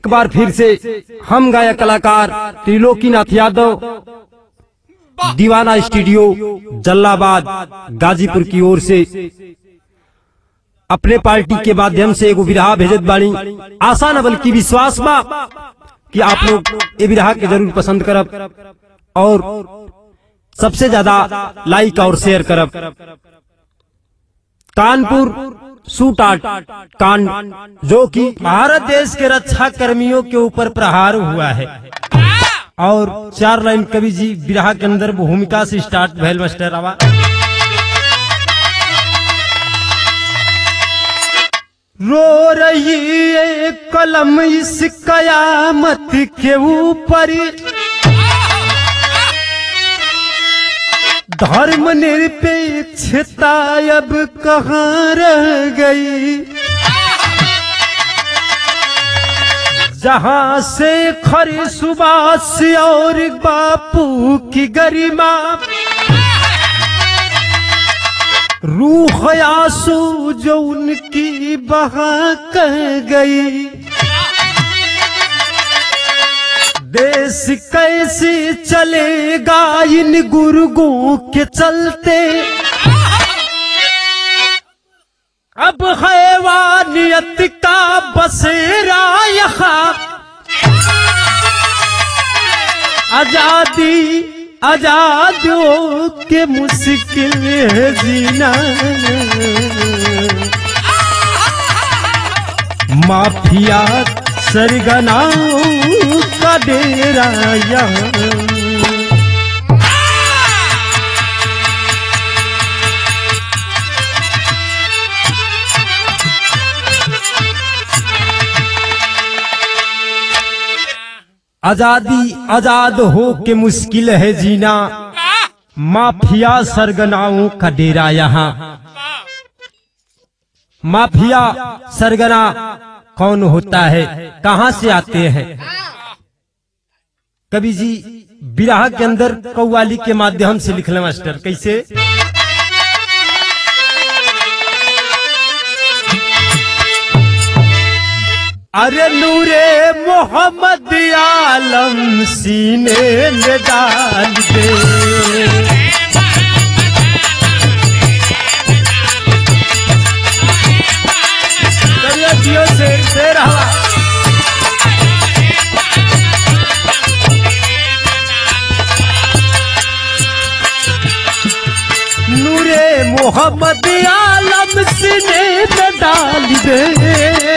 बार फिर से हम गायक कलाकार त्रिलोकीनाथ यादव दीवाना स्टूडियो जल्लाबाद गाजीपुर की ओर से अपने पार्टी के माध्यम से एगो विरहा भेजत बानी। आशा न बल्कि विश्वास बा कि आप लोग ये विरहा के जरूर पसंद करब और सबसे ज्यादा लाइक और शेयर करब। कानपुर शूट आउट कांड जो कि भारत देश के रक्षा कर्मियों के ऊपर प्रहार हुआ है और 4 लाइन कवि जी विरहा के अंदर भूमिका से स्टार्ट भैल मास्टर आवा। रो रही है कलम इस कयामत के ऊपर, धर्म निरपेक्षता अब कहाँ रह गई। जहां से खरी सुबास और बापू की गरिमा, रूह आंसू जो उनकी बहा कह गई। देश कैसे चलेगा इन गुर्गों के चलते, अब हैवानियत का बसेरा यहाँ। आजादी आजादियों के मुश्किल है जीना, माफिया सरगनाओं का डेरा यहाँ। आजादी आजाद हो के मुश्किल है जीना, माफिया सरगनाओं का डेरा यहाँ। माफिया सरगना कौन होता है, कहां से आते हैं? कवि जी विरहा के अंदर कव्वाली के माध्यम से लिखले मास्टर। कैसे? अरे नूरे मोहम्मद आलम सीने में डाल दे, जियो से रहा। नूरे मोहम्मद आलम सीने में डाल दे,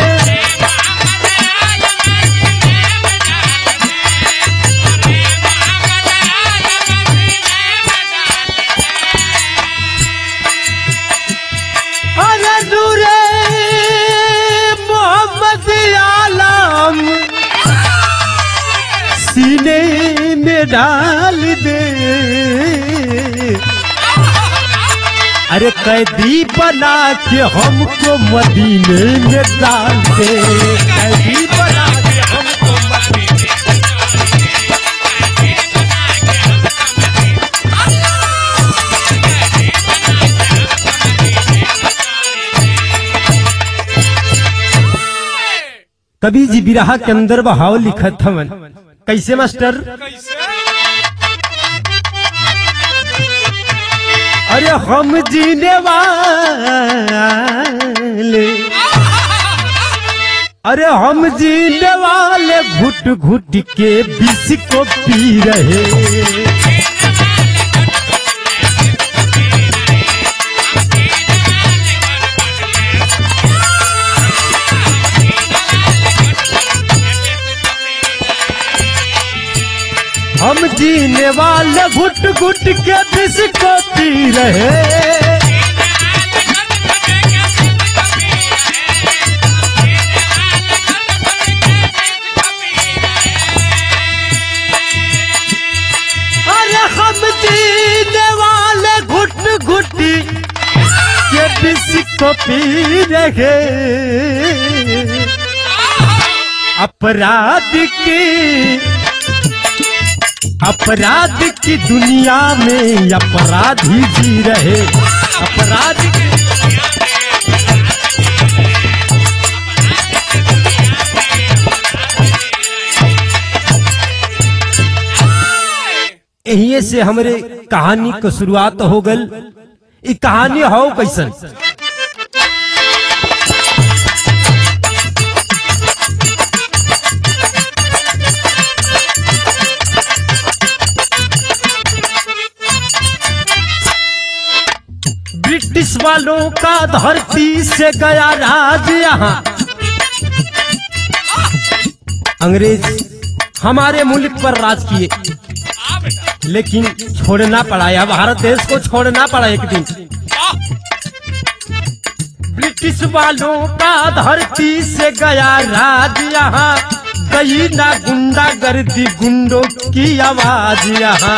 सीने में डाल दे। अरे कैदी बना के हमको मदीने में डाल दे, कैदी बना के हमको मदीने कवि जी विरहा के अंदर बहाव लिखत हवन। कैसे मास्टर? अरे हम जीने वाले, अरे हम जीने वाले घुट घुट के विष को पी रहे। हम जीने वाले घुट घुट के विष को पी रहे। अरे हम जीने वाले घुट घुट के विष को पी रहे। अपराध की दुनिया में अपराधी जी रहे। अपराध की दुनिया में यही से हमरे कहानी की शुरुआत हो गल। ई कहानी हो कैसन? ब्रिटिश वालों का धरती से गया राज, यहाँ अंग्रेज हमारे मुल्क पर राज किए, लेकिन छोड़ना पड़ा, या भारत देश को छोड़ना पड़ा एक दिन। ब्रिटिश वालों का धरती से गया राज, यहाँ गई ना गुंडागर्दी, गुंडों की आवाज यहाँ।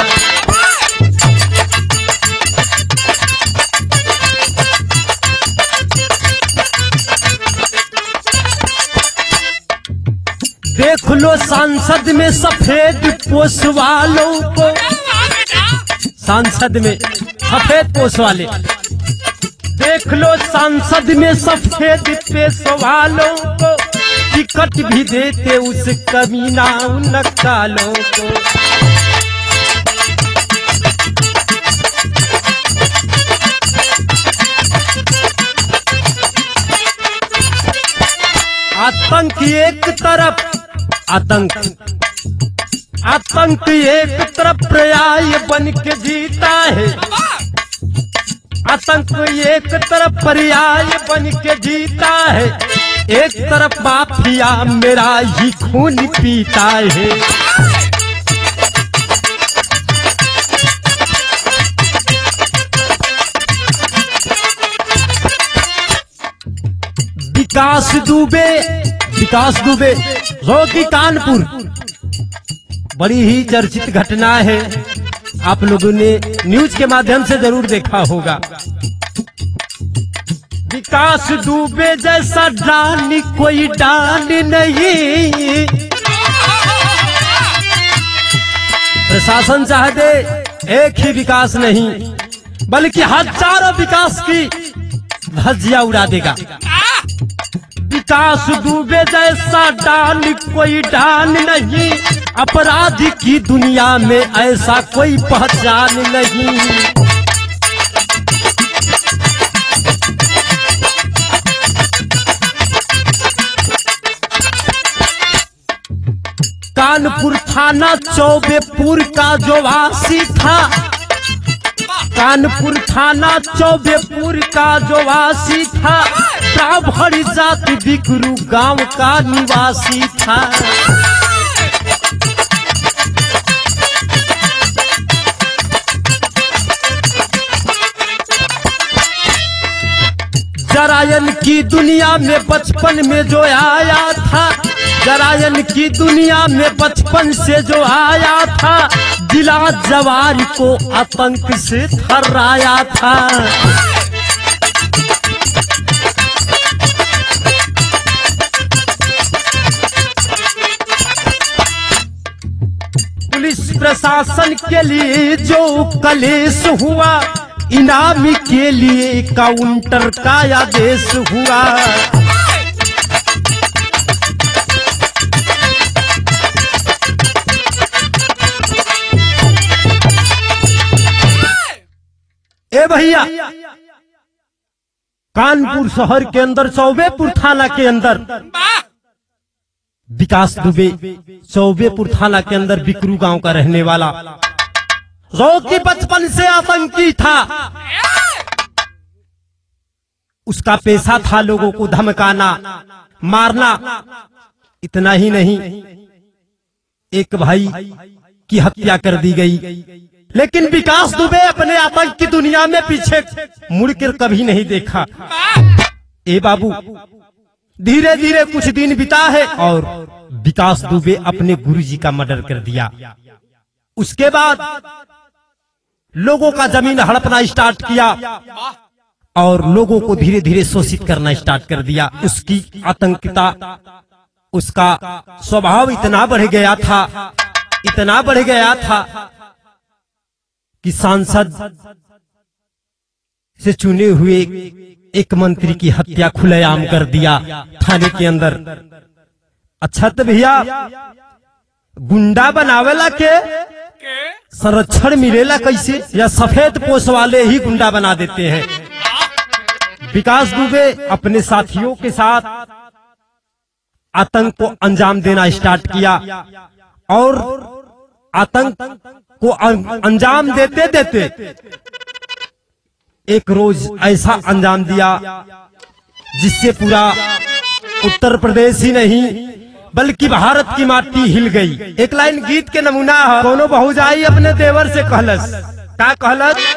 देख लो सांसद में सफेद पोष वालों को, सांसद में सफेद पोष वाले, देख लो सांसद में सफेद पोष वालों को, टिकट भी देते उस कमीना नक्कालों को। आतंक एक तरफ, आतंक एक तरफ पर्याय बन के जीता है, आतंक एक तरफ पर्याय बन के जीता है, एक तरफ माफिया मेरा ही खून पीता है। विकास दुबे रोगी कानपुर, बड़ी ही चर्चित घटना है, आप लोगों ने न्यूज के माध्यम से जरूर देखा होगा। विकास दुबे जैसा डानी कोई डान नहीं, प्रशासन चाह दे एक ही विकास नहीं बल्कि हजारों विकास की धज्जियां उड़ा देगा। विकास दुबे जैसा डान कोई डान नहीं, अपराधी की दुनिया में ऐसा कोई पहचान नहीं। कानपुर थाना चौबेपुर का जो वासी था, कानपुर थाना चौबेपुर का जो वासी था, ब्राह्मण जाति बिकरू गांव का निवासी था। जरायन की दुनिया में बचपन में जो आया था, जरायन की दुनिया में बचपन से जो आया था, जिला जवार को आतंक से थर्राया था। पुलिस प्रशासन के लिए जो कलेश हुआ, इनामी के लिए काउंटर का आदेश हुआ। ए भैया, कानपुर शहर के अंदर चौबेपुर थाना के अंदर विकास दुबे चौबेपुर थाना के अंदर बिकरू गांव का रहने वाला, जो कि बचपन से आतंकी था। उसका पेशा था लोगों को धमकाना, मारना। इतना ही नहीं, एक भाई की हत्या कर दी गई। लेकिन विकास दुबे अपने आतंक की दुनिया में पीछे मुड़कर कभी नहीं देखा। ए बाबू, धीरे धीरे कुछ दिन बीता है और विकास दुबे अपने गुरुजी का मर्डर कर दिया। उसके बाद लोगों का जमीन हड़पना स्टार्ट किया और लोगों को धीरे धीरे शोषित करना स्टार्ट कर दिया। उसकी आतंकिता, उसका स्वभाव इतना बढ़ गया था, इतना बढ़ गया था कि सांसद से चुने हुए एक मंत्री की हत्या खुलेआम कर दिया थाने के अंदर। अच्छा तो भैया, गुंडा बनावेला के संरक्षण मिलेला कैसे, या सफेद पोष वाले ही गुंडा बना देते हैं। विकास दुबे अपने साथियों के साथ आतंक को अंजाम देना स्टार्ट किया और आतंक को अंजाम देते देते एक रोज ऐसा अंजाम दिया जिससे पूरा उत्तर प्रदेश ही नहीं बल्कि भारत की माटी हिल गई। एक लाइन गीत के नमूना है, कोनो बहुजाई अपने देवर से कहलस, क्या कहलस?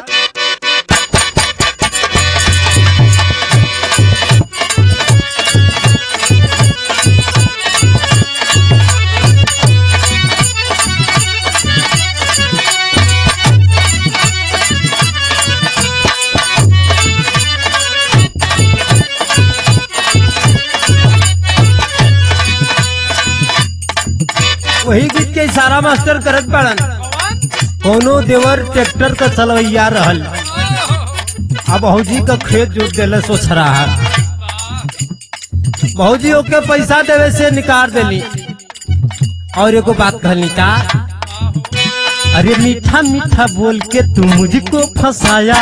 वही गीत के इशारा मास्टर करत बड़न, कोनो देवर ट्रैक्टर का चलवैया रहल, अब भौजी का खेत जोत देले सोच रहा है, भौजी ओके पैसा देवे से निकाल देली और एगो बात कहली का, अरे मीठा मीठा बोल के तू मुझको फंसाया,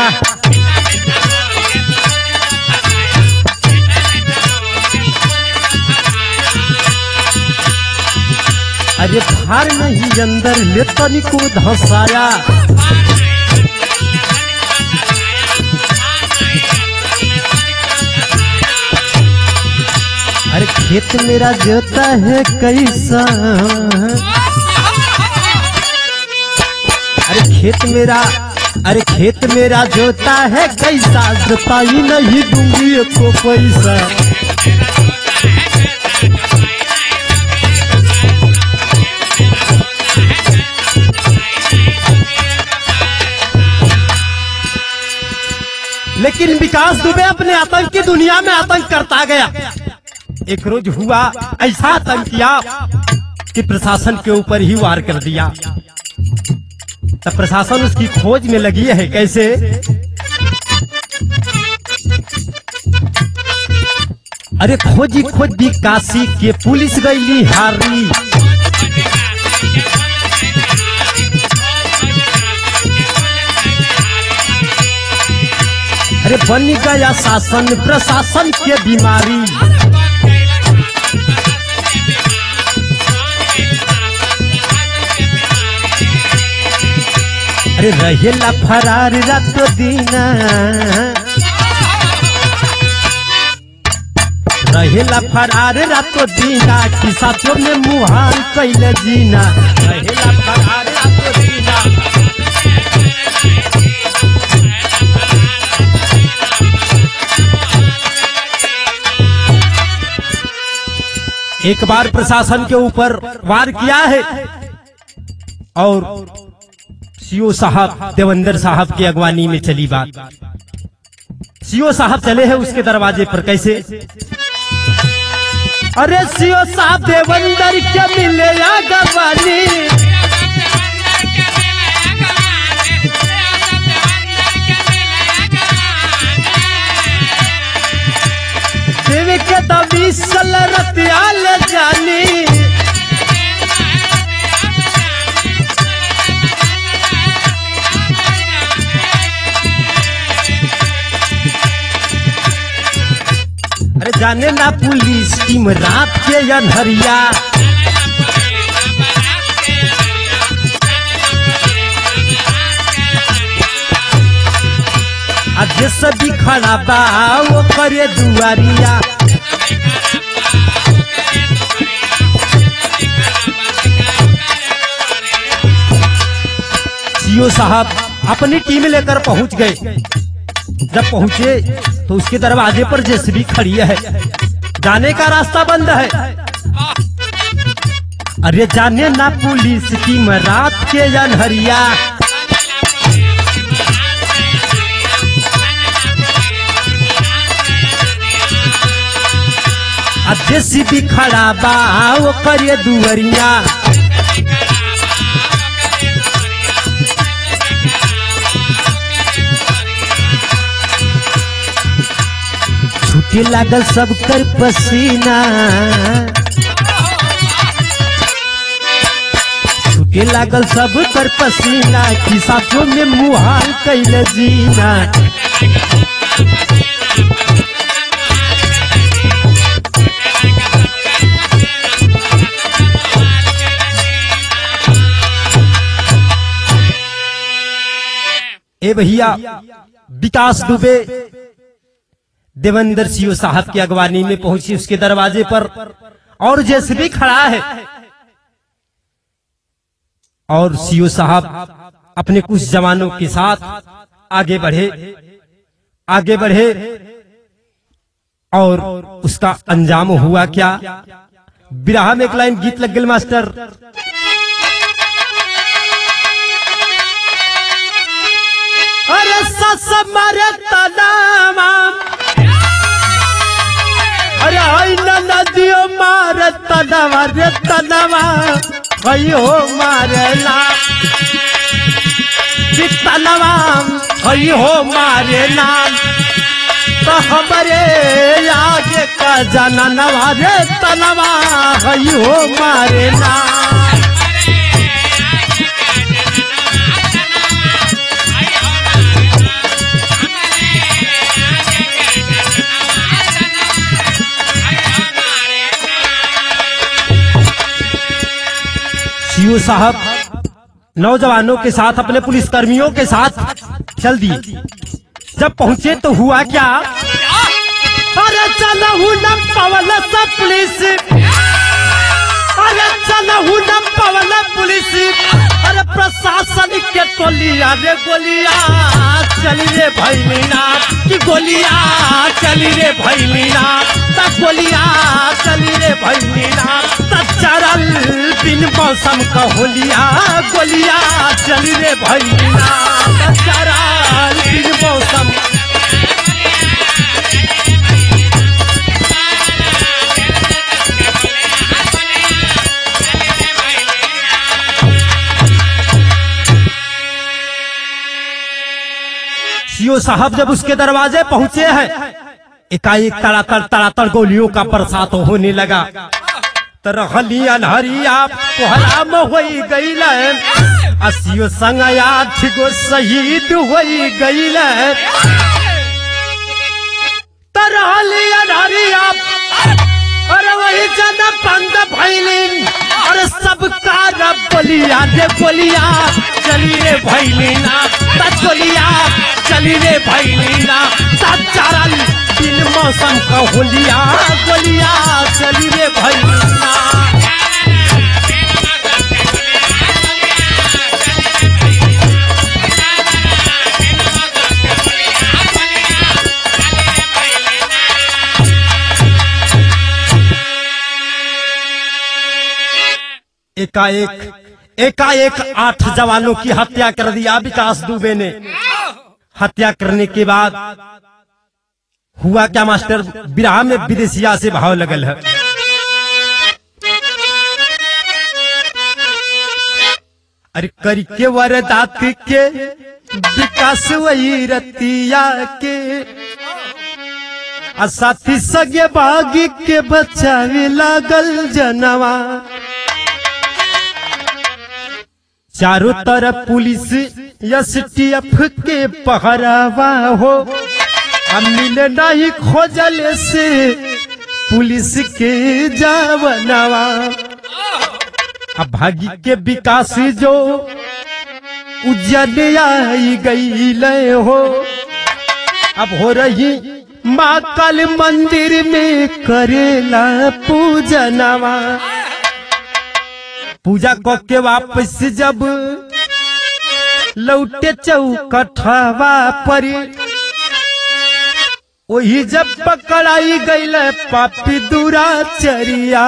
अरे बाहर नहीं अंदर ले तनिको धसाया, अरे खेत मेरा जोता है कैसा, अरे खेत मेरा जोता है कैसा, जोताई नहीं दूंगी को पैसा। लेकिन विकास दुबे अपने आतंक की दुनिया में आतंक करता गया। एक रोज हुआ ऐसा आतंक किया कि प्रशासन के ऊपर ही वार कर दिया। तब प्रशासन उसकी खोज में लगी है। कैसे? अरे खोजी खोजी काशी के पुलिस गई हारी, अरे बन गया शासन प्रशासन के बीमारी, अरे रहेला फरार रातो दीना, रहेला फरार रातो दीना, कि साथों में मुहाल कैले जीना, रहेला फरार रातो दीना। एक बार प्रशासन के ऊपर वार किया है और सीओ साहब देवेंद्र साहब की अगवानी में चली बात। सीओ साहब चले हैं उसके दरवाजे पर। कैसे? अरे सीओ साहब देवेंद्र के मिले अगवानी, देवी के दबी सलरत आल जानी, अरे जाने ना पुलिस टीम रात के अंधरिया, आज सभी खड़ा बा वो करे दुआरिया, सीओ साहब अपनी टीम लेकर पहुंच गए। जब पहुंचे तो उसके दरवाजे पर जेसीबी खड़ी है, जाने का रास्ता बंद है। अरे जाने ना पुलिस टीम रात के अंधरिया, जेसीबी खड़ा बा वो करे दुआरिया, छूटे लागल सब कर पसीना, छूटे लागल सब कर पसीना कि साथों में मुहाल कैल जीना। ए भैया विकास दुबे देवेंद्र सिंह साहब की अगवानी में पहुंची उसके दरवाजे पर और जेसीबी खड़ा है और सीओ साहब अपने कुछ जवानों के साथ आगे बढ़े और उसका अंजाम हुआ क्या। बिरहा में एक लाइन गीत लग गई मास्टर। अरे सस मरे तनावा अरे नदियों मारे तनावा रे तनावा भयो मारेला तनावा भयो मारेला तो हमारे आगे का जाना नवा रे तनावा भयो मारेला। सीओ साहब नौजवानों के साथ अपने पुलिस कर्मियों के साथ चल दिए। जब पहुंचे तो हुआ क्या। अरे चलहु न पवल सब पुलिस अरे चलहु न पवल पुलिस अरे प्रशासन के टोलिया रे गोलिया चली रे भैलीना कि गोलिया चली रे भैलीना तब गोलिया चली रे भैलीना तब चरल बिन मौसम का होलिया गोलिया चली रे भैलीना तब चरल बिन मौसम। सीओ साहब जब उसके दरवाजे पहुंचे हैं एकाएक तड़ातड़ गोलियों का बरसात होने लगा। तरहली अनहरिया कोहरा में होई गईल सीओ संग 8 गो शहीद होई गईल। तरहली अनहरिया अरे वही जन बंद भैली अरे सबका रब बोलिया रे बोलिया चली रे भैलीना गोलिया चली रे भैलीना चरल बिन मौसम का होलिया गोलिया चली रे भैलीना। एकाएक 8 जवानों की हत्या कर दिया विकास दुबे ने। हत्या करने के बाद हुआ क्या मास्टर। बिरहा में विदेशिया से भाव लगल है। अरे करके वरदात के विकास वही रतिया के साथी सगे बागी के बचावे लागल जनवा। चारों तरफ पुलिस एसटीएफ के पहरावा हो अब मिले नहीं खोजल से पुलिस के जवानवा। अब भागी के विकास जो उज्जैन आई गई हो अब हो रही माँ काल मंदिर में करेला पूजनवा। पूजा करके वापस जब लौटे चौकठवा पर वही जब पकड़ाई गई पापी दुराचरिया।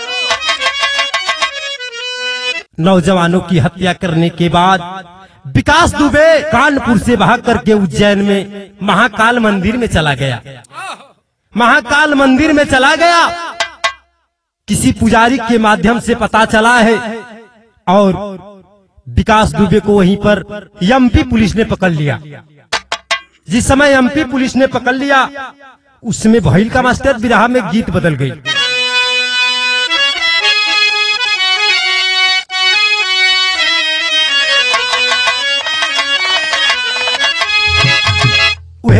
नौजवानों की हत्या करने के बाद विकास दुबे कानपुर से भाग करके उज्जैन में महाकाल मंदिर में चला गया। महाकाल मंदिर में चला गया किसी पुजारी के माध्यम से पता चला है और विकास दुबे को वहीं पर एमपी पुलिस ने पकड़ लिया। जिस समय एमपी पुलिस ने पकड़ लिया उसमें भइल का मास्टर बिरहा में गीत बदल गई।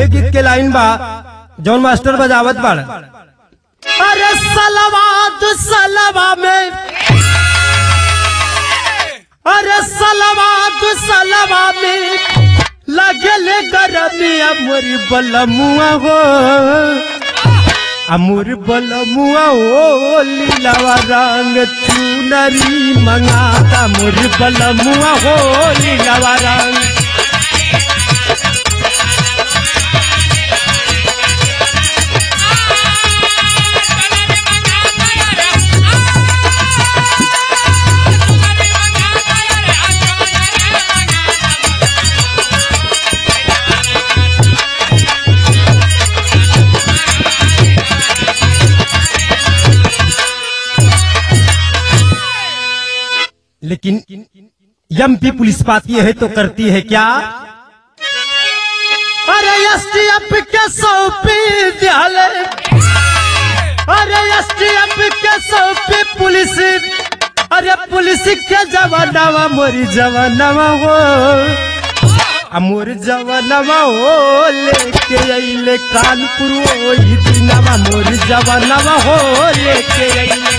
उहे गीत के लाइन बा जौन मास्टर बजावत बाड़। अरे सलवाद सलवा में, अरे सलवाद सलवा में लगले गरमिया मोर बलमुआ हो, अमुर बलमुआ हो लीलावा रंग चुनरी मंगाता, मोर बलमुआ हो लीलावा रंग। लेकिन एमपी पुलिस पाती है तो करती है क्या? अरे एसटीएफ के सौंपी दियाले, अरे एसटीएफ के सौंपी पुलिस, अरे पुलिस के जवानवा मोरी जवानवा हो, मोर जवानवा हो लेके अइले कानपुर ओही दिनवा, मोर जवानवा हो लेके अइले।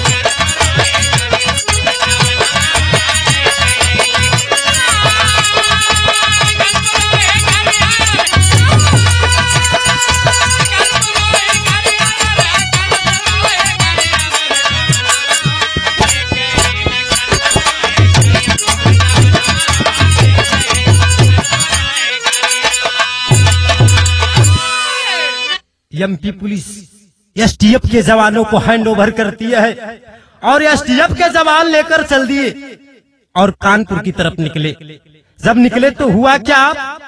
एमपी पुलिस एसटीएफ के जवानों को हैंड ओवर करती है और एसटीएफ के जवान लेकर चल दिए और कानपुर की तरफ निकले। जब निकले तो हुआ क्या?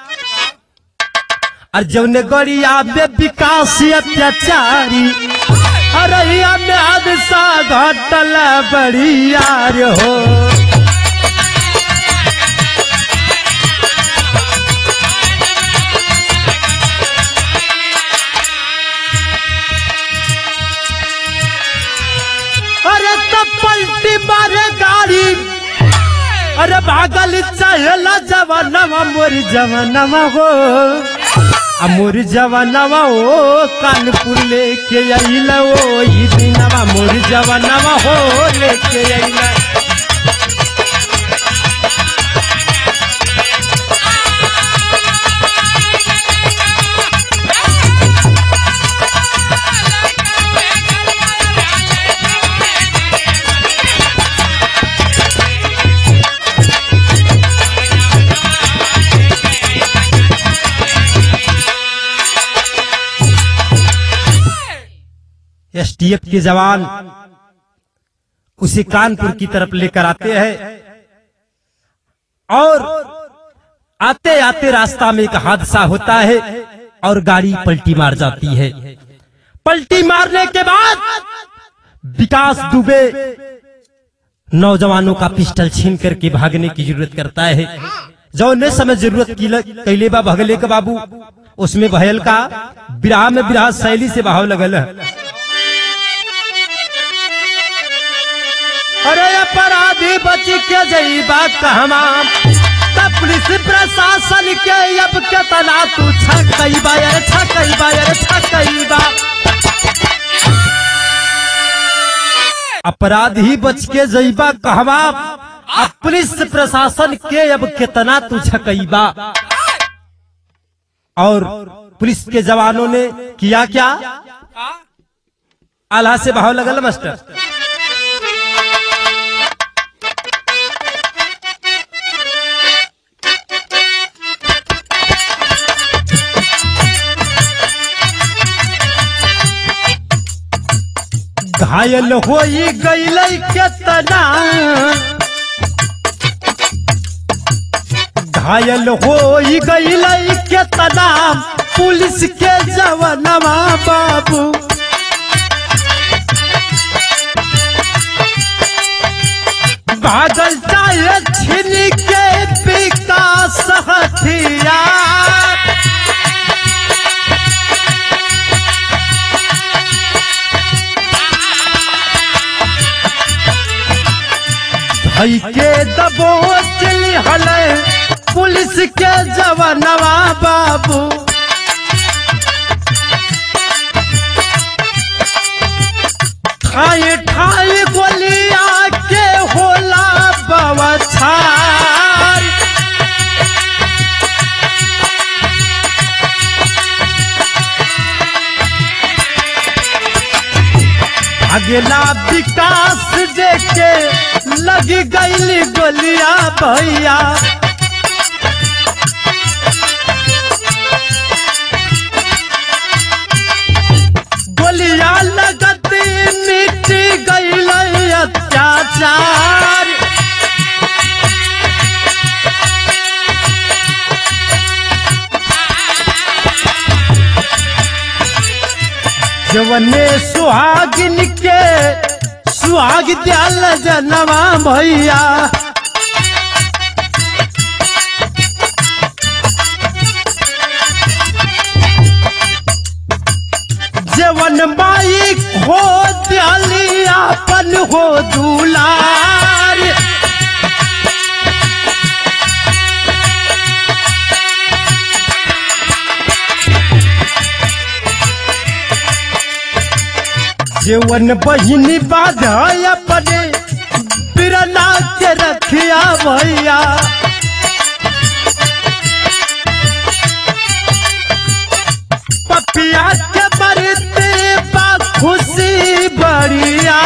अर्जुन गड़िया में विकास अत्याचारी, अरहिया में हादसा घटल बड़ी यार हो। पलटी मारे गाड़ी, अरे भागल चाहेला जवानवा मोर जवानवा हो, मोर जवानवा हो कानपुर लेके अइला ओही दिनवा, मोर जवानवा हो लेके अइला। एसटीएफ के जवान उसे कानपुर की तरफ लेकर आते हैं और आते आते रास्ता में एक हादसा होता है और गाड़ी पलटी मार जाती है। पलटी मारने के बाद विकास दुबे नौजवानों का पिस्टल छीन करके भागने की जरूरत करता है। जौने समय जरूरत कैले बा भगले के बाबू, उसमें भयल का बिरहा में बिरहा शैली से भाव लगल है। अरे अपराधी बच के जईबा कहवा, तब पुलिस प्रशासन के अब केतना तू छकईबा, अरे छकईबा, अरे छकईबा। अपराधी बच के जईबा कहवा, अब पुलिस प्रशासन के अब केतना तू छकईबा। और पुलिस के जवानों ने किया क्या? आल्हा से भाव लगल मास्टर। घायल होई गईल केतना, घायल होई गईल केतना पुलिस के जवानवा बाबू। भागल जाए छीन के विकास हथियार, भाई के दबोच लिहले पुलिस के जवानवा बाबू। अगला विकास देखे लगी गईली गोलिया भैया। गोलिया लगत मिट गईल अत्याचार। जवने सुहागिन के सुहाग दियाल जनवा भैया। जवन माई खो दियाली अपन हो दुलार। जीवन बहिनी बाधा अपने बिरना के रखिया भैया। पपिया के मरते बा खुशी बड़िया।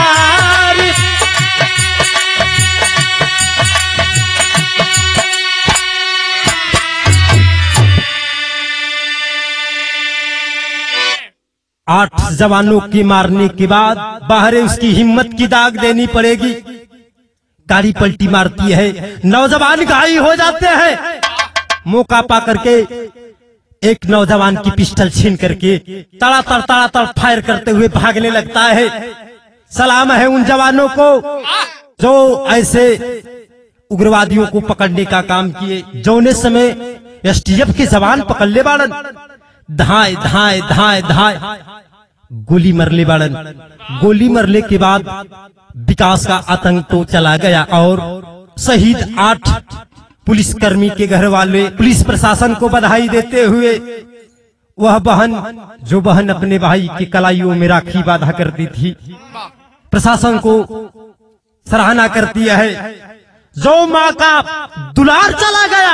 आठ जवानों की मारने के बाद बाहर उसकी हिम्मत की दाग देनी पड़ेगी। गाड़ी पलटी मारती है, नौजवान घायल हो जाते हैं। मौका पा करके एक नौजवान की पिस्टल छीन करके तड़ातड़ फायर करते हुए भागने लगता है। सलाम है उन जवानों को जो ऐसे उग्रवादियों को पकड़ने का काम किए। जौने समय एसटीएफ के जवान पकड़ ले बाड़न, धाए धाए धाए धाए गोली मरले बाड़न। गोली मरले के बाद विकास का आतंक तो चला गया और शहीद 8 पुलिसकर्मी के घर वाले पुलिस प्रशासन को बधाई देते हुए वह बहन जो बहन अपने भाई की कलाइयों में राखी बांधा करती थी, प्रशासन को सराहना करती है। जो माँ का दुलार चला गया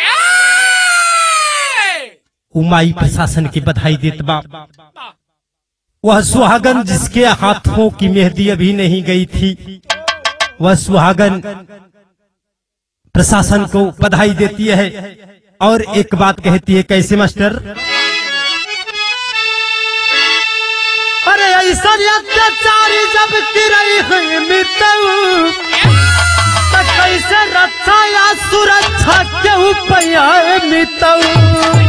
उमाई प्रशासन की बधाई देत बा। वह सुहागन जिसके हाथों की मेहंदी अभी नहीं गई थी, वह सुहागन प्रशासन को बधाई देती है और एक बात कहती है। कैसे मास्टर? अरे ऐसा अत्याचारी जब की रही है मितऊ, तो कैसे रक्षा या सुरक्षा के उपाय मितऊ।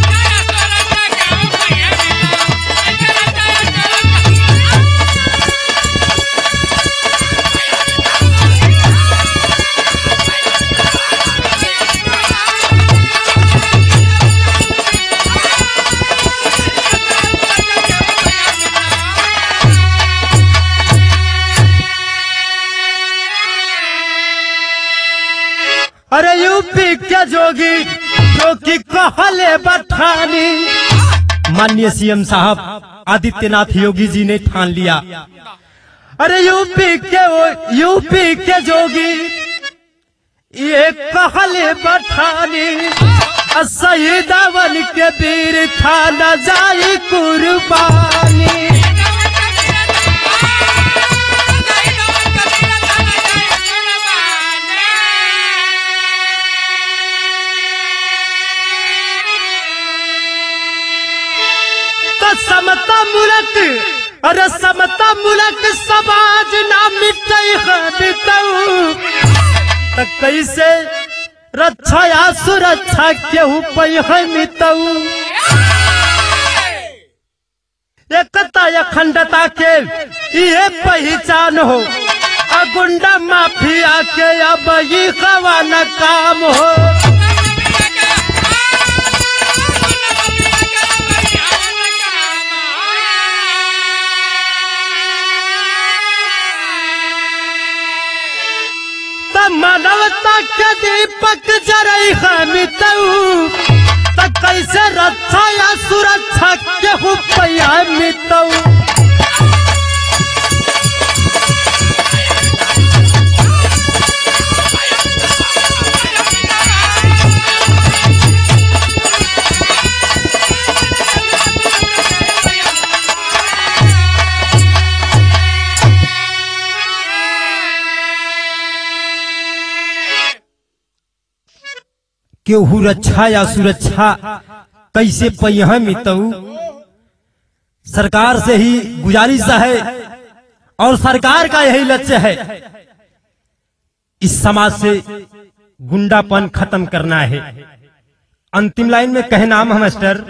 अरे यूपी के जोगी जो कि कहले बठानी, माननीय सीएम साहब आदित्यनाथ योगी जी ने ठान लिया। अरे यूपी के जोगी ये कहले बठानी, शहीदावन के वीर था न जाई कुर्बानी। समता मुलक, अरे समता मुलक समाज ना मिटई है बितऊ, तो कैसे रक्षा या सुरक्षा के उपाय है मितऊ। एकता अखंडता के ये पहचान हो, गुंडा माफिया के अब ये खवाना काम हो। मानवता के दीपक जरई है मितऊ, तो कैसे रक्षा या सुरक्षा के उपाय मितऊ। केहू रक्षा या सुरक्षा कैसे पहिया मितऊ। सरकार से ही गुजारिश है और सरकार का यही लक्ष्य है, इस समाज से गुंडापन खत्म करना है। अंतिम लाइन में कहे नाम है मास्टर,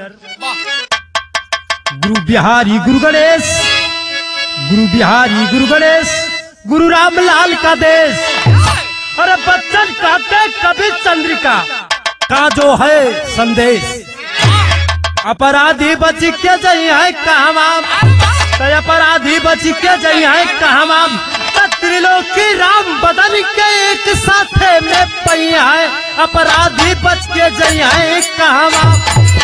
गुरु बिहारी गुरु गणेश, गुरु बिहारी गुरु गणेश, गुरु रामलाल का देश। अरे बच्चन कहते कभी चंद्रिका का जो है संदेश, अपराधी बच के जाइए कहवा, अपराधी बच के जाइए कहवा, त्रिलोकी राम बदन के एक साथ में पहिया है, अपराधी बच के जाइए कहवा।